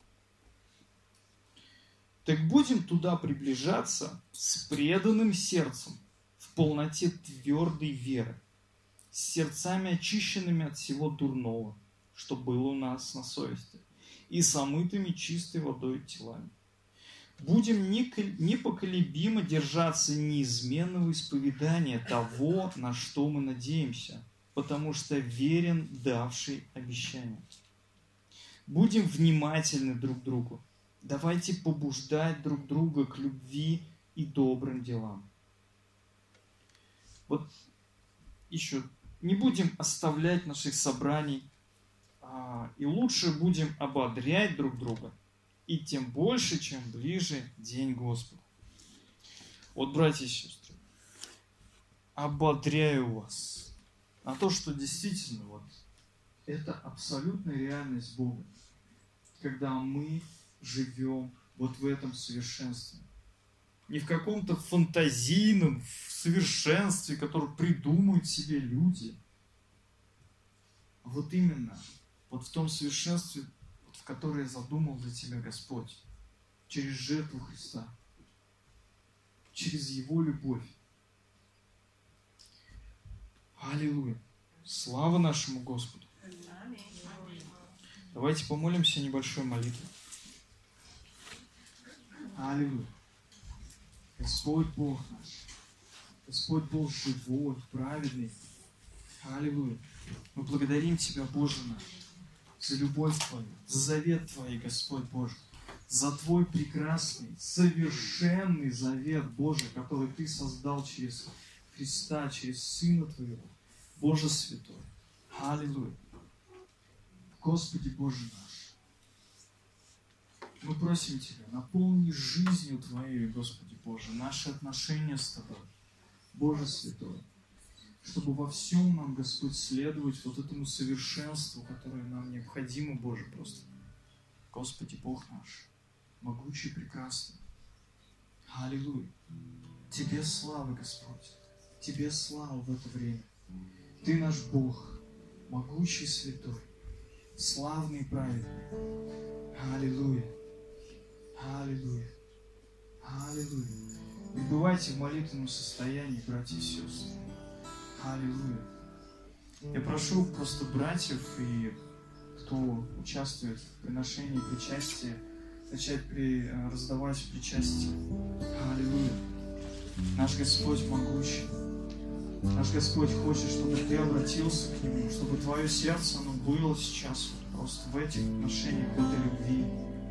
Так будем туда приближаться с преданным сердцем, в полноте твердой веры, с сердцами очищенными от всего дурного, что было у нас на совести, и с омытыми чистой водой телами. Будем непоколебимо держаться неизменного исповедания того, на что мы надеемся, потому что верен давший обещание. Будем внимательны друг к другу. Давайте побуждать друг друга к любви и добрым делам. Вот еще не будем оставлять наших собраний, и лучше будем ободрять друг друга, и тем больше, чем ближе день Господа. Вот, братья и сестры, ободряю вас на то, что действительно вот это абсолютная реальность Бога, когда мы живем вот в этом совершенстве. Не в каком-то фантазийном совершенстве, которое придумывают себе люди, а вот именно вот в том совершенстве, в которое задумал для тебя Господь через жертву Христа. через Его любовь. Аллилуйя. Слава нашему Господу. Давайте помолимся небольшой молитвой. Аллилуйя. Господь Бог наш. Господь Бог живой, праведный. Аллилуйя. Мы благодарим Тебя, Боже наш, за любовь Твою, за завет Твой, Господь Божий, за Твой прекрасный, совершенный завет, Боже, который Ты создал через Христа, через Сына Твоего, Боже Святой. Аллилуйя. Господи Боже наш, мы просим Тебя, наполни жизнью Твоей, Господи Боже, наши отношения с Тобой, Боже Святой, чтобы во всем нам, Господь, следовать вот этому совершенству, которое нам необходимо, Боже, просто. Господи Бог наш, могучий и прекрасный. Аллилуйя. Тебе слава, Господь. Тебе слава в это время. Ты наш Бог, могучий и святой, славный и праведный. Аллилуйя. Аллилуйя. Аллилуйя. Пребывайте в молитвенном состоянии, братья и сестры. Аллилуйя. Я прошу просто братьев и кто участвует в приношении причастия, начать раздавать причастие. Аллилуйя. Наш Господь могучий. Наш Господь хочет, чтобы ты обратился к Нему, чтобы твое сердце, оно было сейчас вот просто в этих отношениях, в этой любви.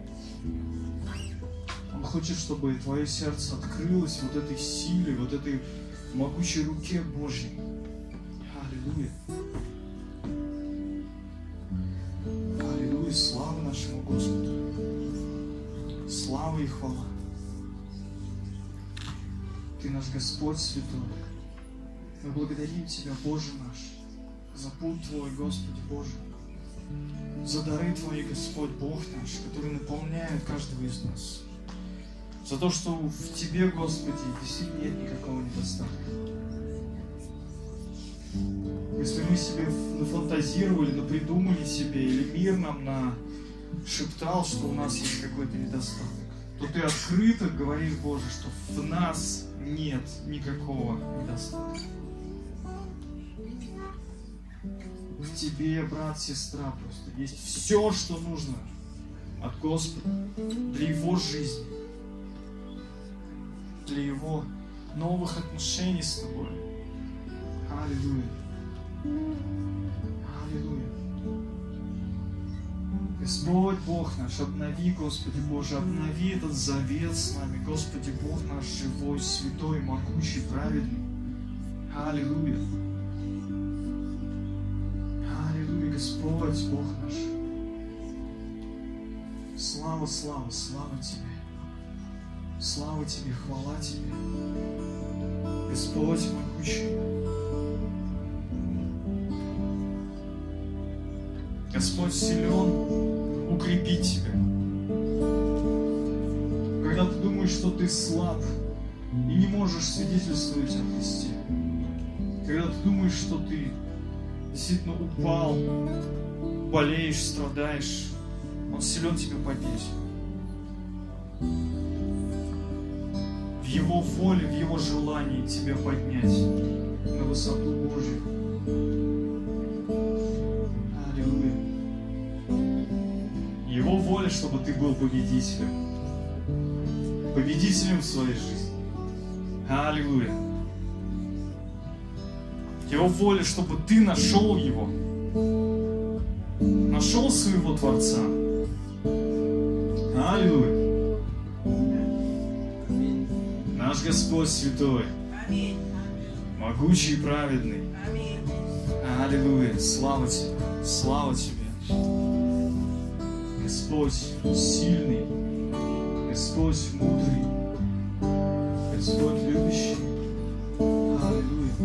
Он хочет, чтобы твое сердце открылось вот этой силе, вот этой могучей руке Божьей. Аллилуйя. Аллилуйя. Слава нашему Господу. Слава и хвала. Ты наш Господь святой. Мы благодарим Тебя, Боже наш, за путь Твой, Господи Боже, за дары Твои, Господь Бог наш, которые наполняют каждого из нас, за то, что в Тебе, Господи, действительно нет никакого недостатка. Если мы себе нафантазировали, напридумали себе, или мир нам нашептал, что у нас есть какой-то недостаток, то Ты открыто говоришь, Боже, что в нас нет никакого недостатка. В Тебе, брат, сестра, просто есть все, что нужно от Господа для Его жизни, для Его новых отношений с Тобой. Аллилуйя. Аллилуйя. Господь Бог наш, обнови, Господи Боже, обнови этот завет с нами, Господи Бог наш, живой, святой, могучий, праведный. Аллилуйя. Аллилуйя, Господь Бог наш. Слава, слава, слава Тебе. Слава Тебе, хвала Тебе. Господь могучий. Господь силен укрепить тебя. Когда ты думаешь, что ты слаб и не можешь свидетельствовать о Христе, когда ты думаешь, что ты действительно упал, болеешь, страдаешь, Он силен тебя поднять. В Его воле, в Его желании тебя поднять на высоту Божью. Аллилуйя. Его воля, чтобы ты был победителем. Победителем в своей жизни. Аллилуйя. Его воля, чтобы ты нашел Его. Нашел своего Творца. Аллилуйя. Наш Господь святой. Могучий и праведный. Аллилуйя. Слава Тебе. Слава Тебе. Господь сильный. Господь мудрый. Господь любящий. Аллилуйя.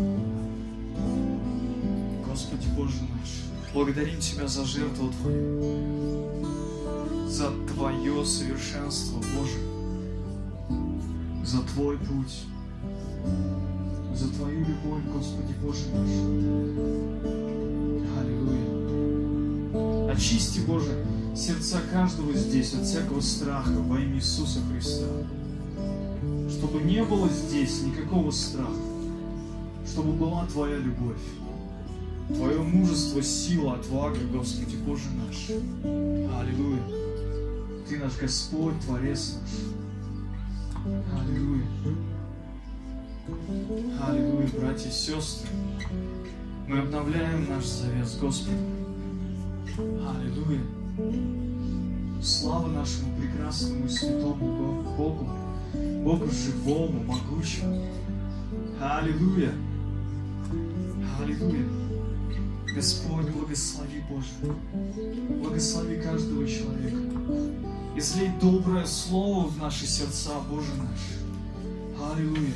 Господи Боже наш, благодарим Тебя за жертву Твою, за Твое совершенство, Боже, за Твой путь, за Твою любовь, Господи Боже наш. Аллилуйя. Очисти, Боже, сердца каждого здесь от всякого страха во имя Иисуса Христа. чтобы не было здесь никакого страха, чтобы была Твоя любовь, Твое мужество, сила, отвага, Господи Боже наш. Аллилуйя. Ты наш Господь, Творец наш. Аллилуйя. Аллилуйя, братья и сестры. Мы обновляем наш завет с Господом. Аллилуйя. Слава нашему прекрасному и святому Богу, Богу живому, могучему. Аллилуйя. Аллилуйя. Господь, благослови, Боже. Благослови каждого человека. Излей доброе слово в наши сердца, Боже наш. Аллилуйя.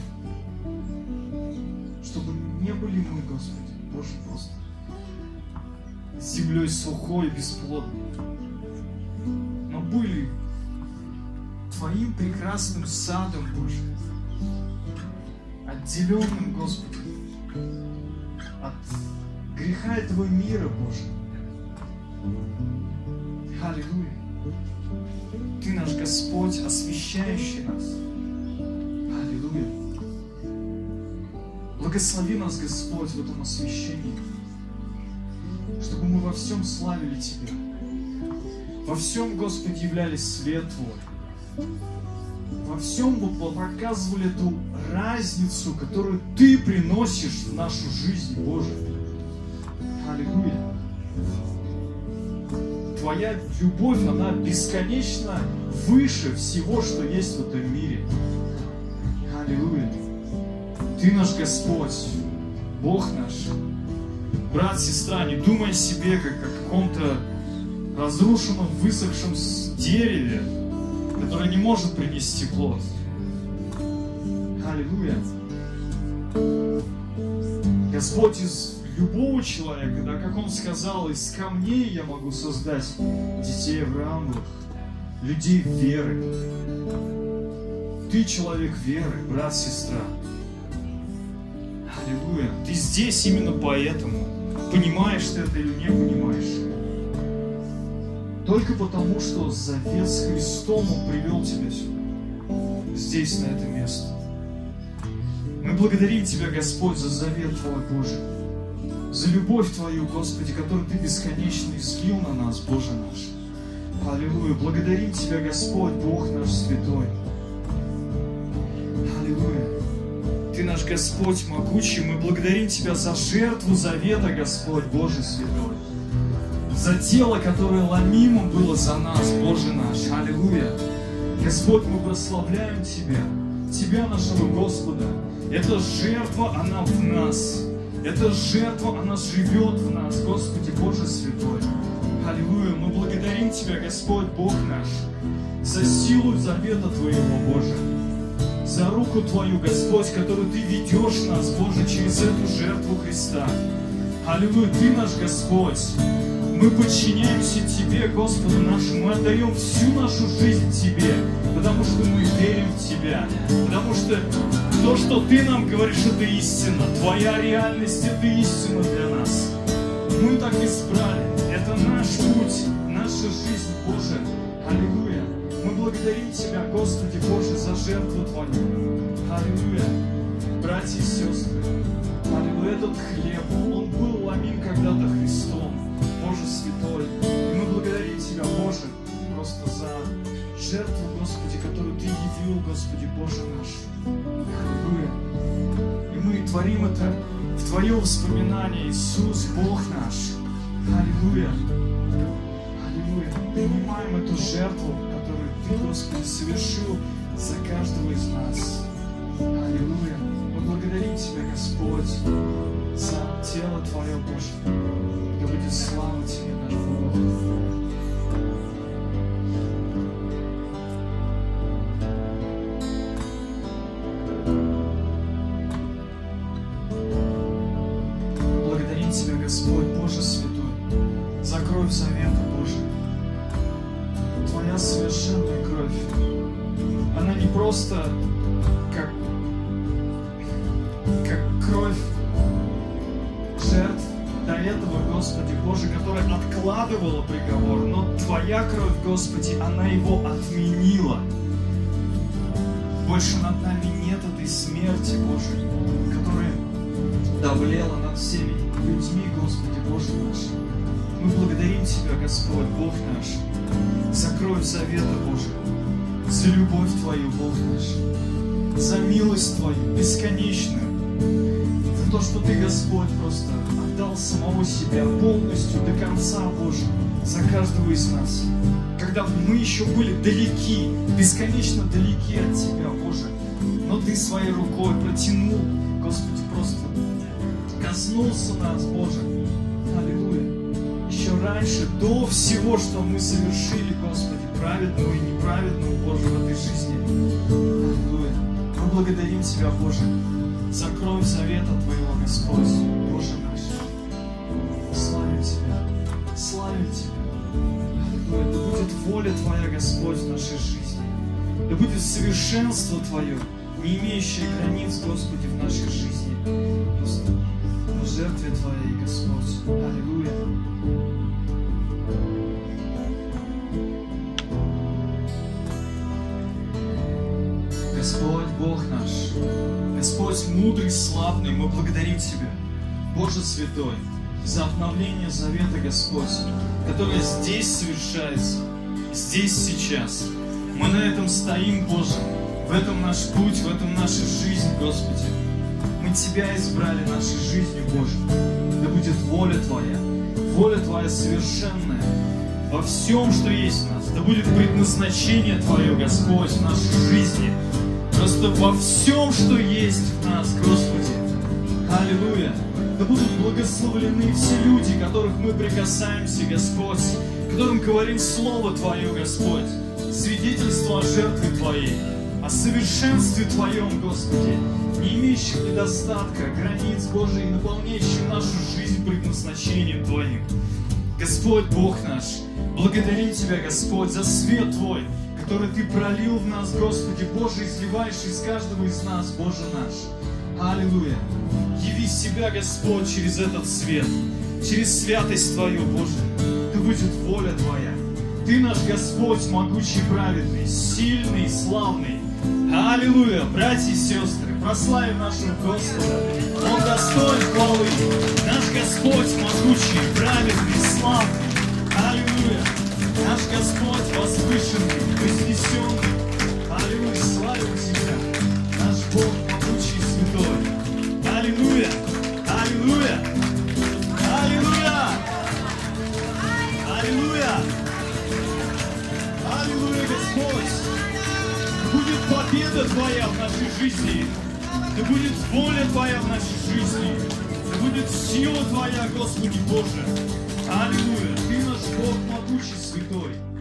Чтобы не были мы, Господи, Боже, просто землей сухой и бесплодной, но были Твоим прекрасным садом, Боже, отделенным, Господи, от греха этого мира, Боже. Аллилуйя. Ты наш Господь, освящающий нас. Аллилуйя. Благослови нас, Господь, в этом освящении, чтобы мы во всем славили Тебя. Во всем, Господи, являлись свет Твой. Во всем мы показывали эту разницу, которую Ты приносишь в нашу жизнь, Боже. Аллилуйя. Твоя любовь, она бесконечно выше всего, что есть в этом мире. Аллилуйя. Ты наш Господь, Бог наш. Брат, сестра, не думай о себе, как о каком-то разрушенном, высохшем дереве, которое не может принести плод. Аллилуйя. Господь из любого человека, да, как Он сказал, из камней я могу создать детей Авраамовых, людей веры. Ты человек веры, брат, сестра. Аллилуйя. Ты здесь именно поэтому. Понимаешь ты это или не понимаешь? Только потому, что завет с Христом Он привел тебя сюда, здесь, на это место. Мы благодарим Тебя, Господь, за завет Твой, Боже, за любовь Твою, Господи, которую Ты бесконечно излил на нас, Боже наш. Аллилуйя. Благодарим Тебя, Господь, Бог наш святой. Аллилуйя. Ты наш Господь могучий. Мы благодарим Тебя за жертву завета, Господь, Боже святой. За тело, которое ломимо было за нас, Боже наш. Аллилуйя. Господь, мы прославляем Тебя, Тебя, нашего Господа. Эта жертва, она в нас. Эта жертва, она живет в нас, Господи, Боже святой. Аллилуйя. Мы благодарим Тебя, Господь, Бог наш, за силу завета Твоего, Боже. За руку Твою, Господь, которую Ты ведешь нас, Боже, через эту жертву Христа. Аллилуйя. Ты наш Господь. Мы подчиняемся Тебе, Господу нашему, мы отдаем всю нашу жизнь Тебе, потому что мы верим в Тебя, потому что то, что Ты нам говоришь, это истина, Твоя реальность, это истина для нас. Мы так избрали, это наш путь, наша жизнь, Боже. Аллилуйя. Мы благодарим Тебя, Господи Боже, за жертву Твою. Аллилуйя. Братья и сестры, аллилуйя, этот хлеб, он был ломим когда-то Христом, Боже святой. И мы благодарим Тебя, Боже, просто за жертву, Господи, которую Ты явил, Господи, Боже наш. Аллилуйя. И мы творим это в Твое воспоминание, Иисус, Бог наш. Аллилуйя. Аллилуйя. Принимаем эту жертву, которую Ты, Господи, совершил за каждого из нас. Аллилуйя. Мы благодарим Тебя, Господь, за тело Твое, Боже. Да будет слава Тебе, наш Бог. Благодарим Тебя, Господь, Боже святой, за кровь завета, Боже. Твоя совершенная кровь, она не просто как кровь жертв до этого, Господи Боже, которая откладывала приговор, но Твоя кровь, Господи, она его отменила. больше над нами нет этой смерти, Боже, которая давлела над всеми людьми, Господи, Боже наш. Мы благодарим Тебя, Господь, Бог наш, за кровь завета, Боже, за любовь Твою, Бог наш, за милость Твою бесконечную, за то, что Ты, Господь, просто отдал самого себя полностью до конца, Боже, за каждого из нас. Когда мы еще были далеки, бесконечно далеки от Тебя, Боже, но Ты своей рукой протянул, Господи, просто коснулся нас, Боже. Аллилуйя. Еще раньше, до всего, что мы совершили, Господи, праведного и неправедного, Боже, в этой жизни. Аллилуйя. Мы благодарим Тебя, Боже, за кровь завета Твоего, Господь, Боже наш. Славим Тебя, славим Тебя. Аллилуйя. Да будет воля Твоя, Господь, в нашей жизни. Да будет совершенство Твое, не имеющее границ, Господи, в нашей жизни. Просто в жертве Твоей, Господь. Аллилуйя. Господь, Бог наш, Господь мудрый, славный, мы благодарим Тебя, Боже святой, за обновление завета, Господь, которое здесь совершается, здесь, сейчас. Мы на этом стоим, Боже, в этом наш путь, в этом наша жизнь, Господи. Мы Тебя избрали нашей жизнью, Боже. Да будет воля Твоя совершенная во всем, что есть в нас. Да будет предназначение Твое, Господь, в нашей жизни. Просто во всем, что есть в нас, Господи. Аллилуйя. Да будут благословлены все люди, которых мы прикасаемся, Господь, которым говорим Слово Твое, Господь, свидетельство о жертве Твоей, о совершенстве Твоем, Господи, не имеющих недостатка, границ, Божий, наполняющих нашу жизнь предназначением Твоим. Господь, Бог наш, благодарим Тебя, Господь, за свет Твой, который Ты пролил в нас, Господи, Боже, изливаешь из каждого из нас, Боже наш. Аллилуйя. Яви себя, Господь, через этот свет, через святость Твою, Боже. Да будет воля Твоя. Ты наш Господь, могучий и праведный, сильный и славный. Аллилуйя. Братья и сестры, прославим нашего Господа. Он достоин хвалы. Наш Господь, могучий, праведный, славный. Аллилуйя. Наш Господь, возвышенный, вознесенный. Аллилуйя. Славим Тебя. Наш Бог, могучий и святой. Аллилуйя. Аллилуйя. Аллилуйя. Аллилуйя. Аллилуйя, Господь. Да будет победа Твоя в нашей жизни. Да будет воля Твоя в нашей жизни. Да будет сила Твоя, Господи Боже. Аллилуйя. Ты наш Бог, могучий, святой.